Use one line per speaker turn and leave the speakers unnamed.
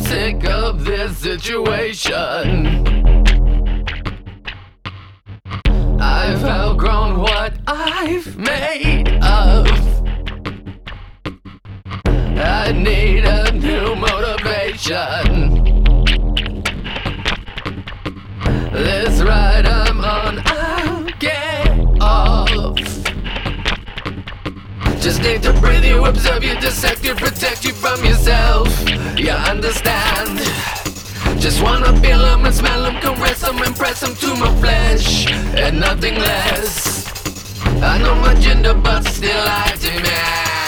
sick of this situation. I've outgrown what I've made of. I need a new motivation. This ride I'm on, I'll get off. Just need to breathe you, observe you, dissect you, protect you from yourself. You understand? Just wanna feel them and smell them, caress them, impress them to my flesh, and nothing less. I know my gender, but still lie to me.